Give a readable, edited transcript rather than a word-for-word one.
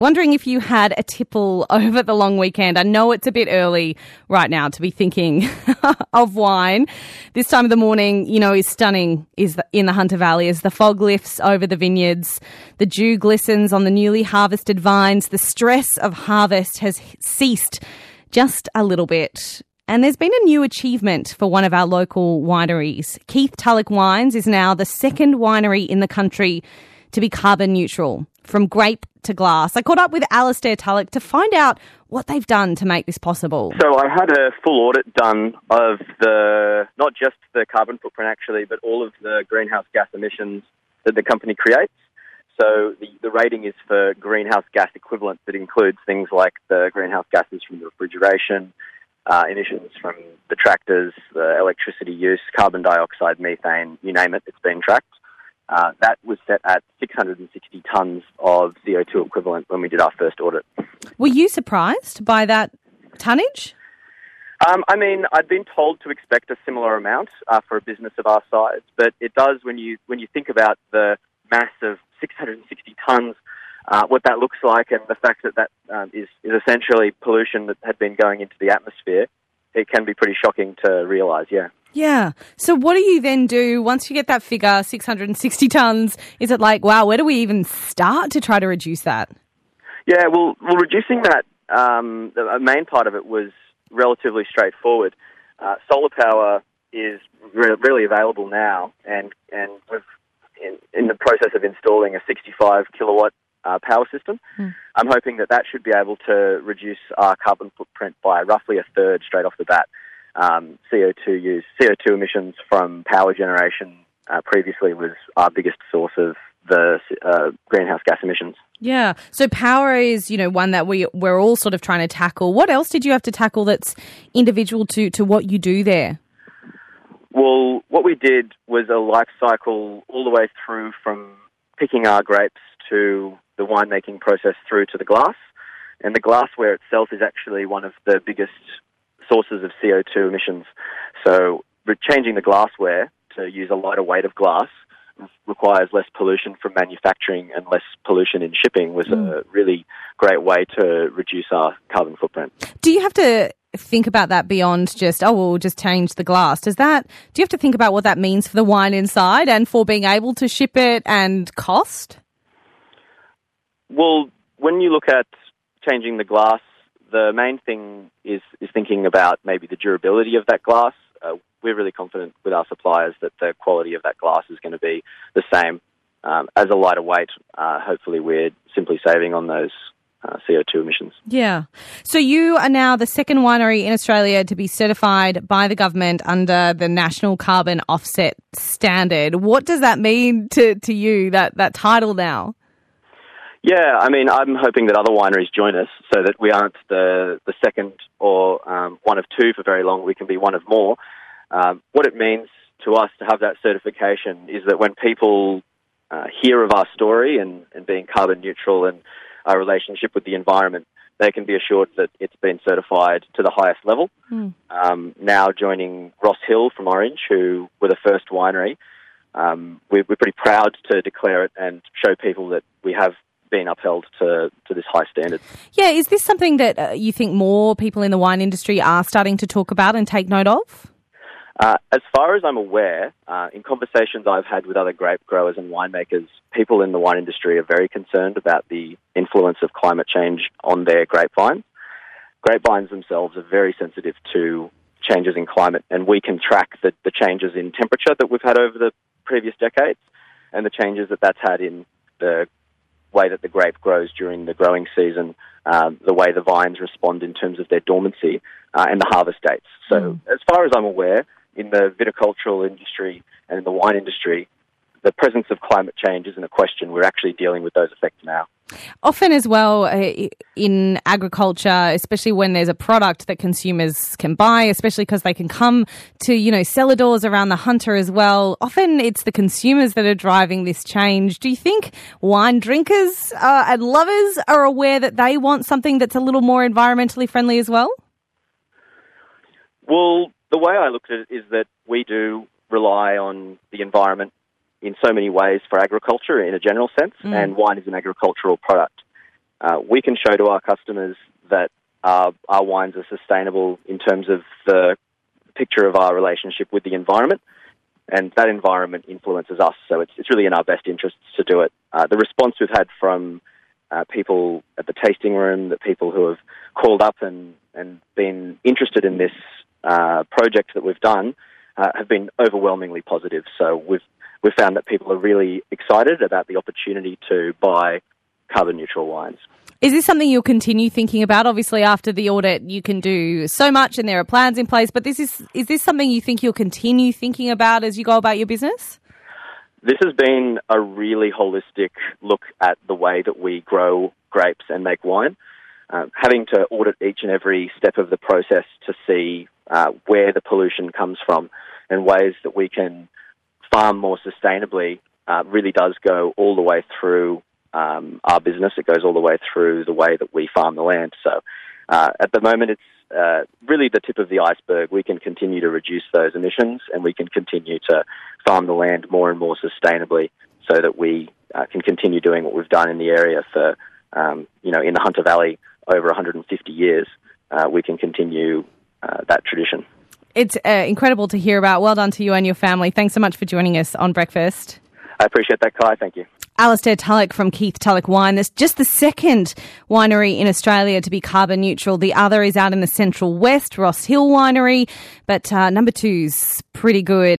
Wondering if you had a tipple over the long weekend. I know it's a bit early right now to be thinking of wine. This time of the morning, is stunning in the Hunter Valley as the fog lifts over the vineyards, the dew glistens on the newly harvested vines, the stress of harvest has ceased just a little bit. And there's been a new achievement for one of our local wineries. Keith Tulloch Wines is now the second winery in the country to be carbon neutral, from grape to glass. I caught up with Alastair Tulloch to find out what they've done to make this possible. So I had a full audit done of not just the carbon footprint actually, but all of the greenhouse gas emissions that the company creates. So the rating is for greenhouse gas equivalent that includes things like the greenhouse gases from the refrigeration, emissions from the tractors, the electricity use, carbon dioxide, methane, you name it, it's been tracked. That was set at 660 tonnes of CO2 equivalent when we did our first audit. Were you surprised by that tonnage? I'd been told to expect a similar amount for a business of our size, but it does when you think about the mass of 660 tonnes, what that looks like, and the fact that is essentially pollution that had been going into the atmosphere. It can be pretty shocking to realise, yeah. Yeah. So what do you then do once you get that figure, 660 tonnes? Is it like, wow, where do we even start to try to reduce that? Yeah, well reducing that, the main part of it was relatively straightforward. Solar power is really available now, and we're in the process of installing a 65 kilowatt power system. I'm hoping that should be able to reduce our carbon footprint by roughly a third straight off the bat. CO2 emissions from power generation previously was our biggest source of the greenhouse gas emissions. Yeah. So power is, one that we're all sort of trying to tackle. What else did you have to tackle that's individual to what you do there? Well, what we did was a life cycle all the way through from picking our grapes to the winemaking process through to the glass. And the glassware itself is actually one of the biggest sources of CO2 emissions. So changing the glassware to use a lighter weight of glass requires less pollution from manufacturing and less pollution in shipping was a really great way to reduce our carbon footprint. Do you have to think about that beyond just, we'll just change the glass? Do you have to think about what that means for the wine inside and for being able to ship it and cost? Well, when you look at changing the glass, the main thing is thinking about maybe the durability of that glass. We're really confident with our suppliers that the quality of that glass is going to be the same. As a lighter weight, hopefully we're simply saving on those CO2 emissions. Yeah. So you are now the second winery in Australia to be certified by the government under the National Carbon Offset Standard. What does that mean to you, that title now? Yeah, I'm hoping that other wineries join us so that we aren't the second or one of two for very long. We can be one of more. What it means to us to have that certification is that when people hear of our story and being carbon neutral and our relationship with the environment, they can be assured that it's been certified to the highest level. Now joining Ross Hill from Orange, who were the first winery, we're pretty proud to declare it and show people that we have been upheld to this high standard. Yeah, is this something that you think more people in the wine industry are starting to talk about and take note of? As far as I'm aware, in conversations I've had with other grape growers and winemakers, people in the wine industry are very concerned about the influence of climate change on their grapevines. Grapevines themselves are very sensitive to changes in climate, and we can track the changes in temperature that we've had over the previous decades and the changes that's had in the way that the grape grows during the growing season, the way the vines respond in terms of their dormancy and the harvest dates. So as far as I'm aware, in the viticultural industry and in the wine industry, the presence of climate change isn't a question. We're actually dealing with those effects now. Often as well in agriculture, especially when there's a product that consumers can buy, especially because they can come to, cellar doors around the Hunter as well. Often it's the consumers that are driving this change. Do you think wine drinkers and lovers are aware that they want something that's a little more environmentally friendly as well? Well, the way I look at it is that we do rely on the environment in so many ways for agriculture in a general sense, and wine is an agricultural product. we can show to our customers that our wines are sustainable in terms of the picture of our relationship with the environment, and that environment influences us. So it's really in our best interests to do it. The response we've had from people at the tasting room, the people who have called up and been interested in this project that we've done, have been overwhelmingly positive. So we've found that people are really excited about the opportunity to buy carbon neutral wines. Is this something you'll continue thinking about? Obviously, after the audit, you can do so much and there are plans in place, but is this something you think you'll continue thinking about as you go about your business? This has been a really holistic look at the way that we grow grapes and make wine. Having to audit each and every step of the process to see where the pollution comes from and ways that we can farm more sustainably really does go all the way through our business. It goes all the way through the way that we farm the land. So at the moment, it's really the tip of the iceberg. We can continue to reduce those emissions, and we can continue to farm the land more and more sustainably so that we can continue doing what we've done in the area for, in the Hunter Valley over 150 years. We can continue that tradition. It's incredible to hear about. Well done to you and your family. Thanks so much for joining us on Breakfast. I appreciate that, Kai. Thank you. Alistair Tulloch from Keith Tulloch Wine. That's just the second winery in Australia to be carbon neutral. The other is out in the Central West, Ross Hill Winery. But number two's pretty good.